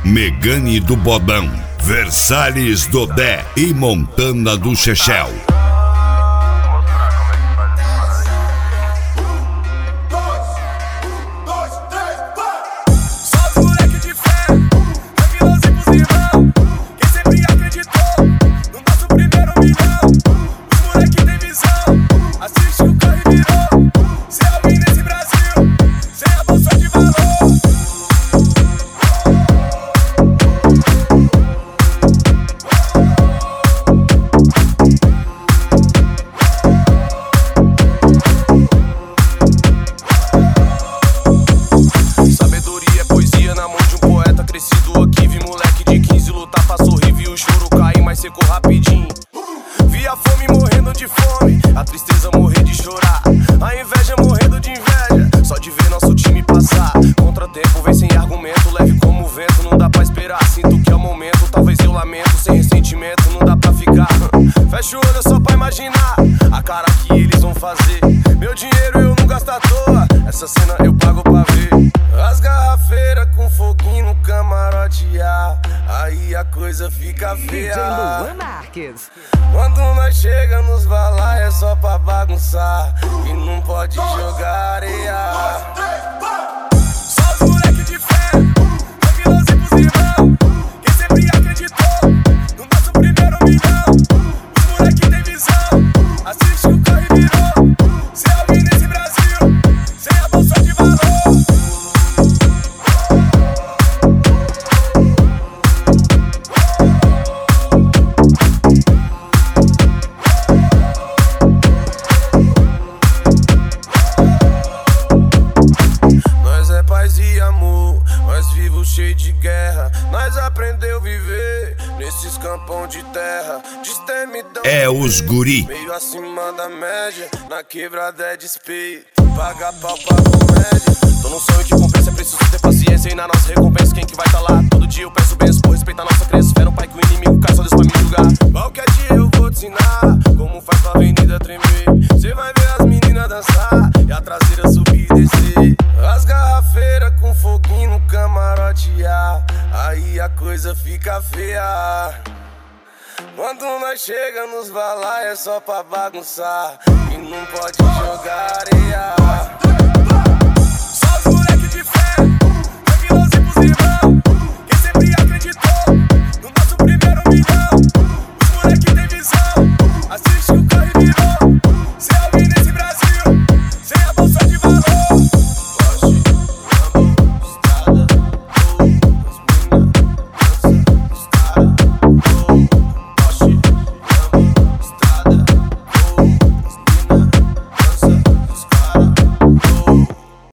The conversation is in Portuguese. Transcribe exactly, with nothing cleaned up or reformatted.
Megane do Bodão, Versalhes do Dé e Montana do Chechel. Rapidinho, vi a fome morrendo de fome, a tristeza morrer de chorar, a inveja morrendo de inveja, só de ver nosso time passar. Contratempo vem sem argumento, leve como o vento, não dá pra esperar. Sinto que é o momento, talvez eu lamento, sem ressentimento, não dá pra ficar. Fecha o olho só pra imaginar a cara que eles vão fazer. Meu dinheiro eu não gasto à toa, essa cena eu pago pra ver. As garrafeiras com foguinho no camarote, ah, aí a coisa fica feia. D J Luan Marques. Quando nós chega nos balai é só pra bagunçar e não pode jogar areia. Só os moleque de fé, tranquilos e pros irmão, quem sempre acreditou no nosso primeiro milhão. Os moleque tem visão, assiste o carro e virou. Se alguém nesse Brasil, sem a bolsa de valor. Cheio de guerra, nós aprendeu viver nesses campão de terra. Destemidão é os guri, meio acima da média, na quebrada é despeito, paga pau pra comédia. Tô num sonho que compensa, é preciso ter paciência. E na nossa recompensa, quem que vai tá lá? Todo dia eu peço benção por respeitar nossa crença. Espera um pai que o inimigo cai, só Deus pra me julgar. Qualquer dia eu vou te ensinar como faz pra avenida tremer. Cê vai ver as meninas dançar e a traseira subir e descer. As garrafeiras com foguinho no camarote, ah, aí a coisa fica feia. Quando nós chega nos balai é só pra bagunçar e não pode jogar areia.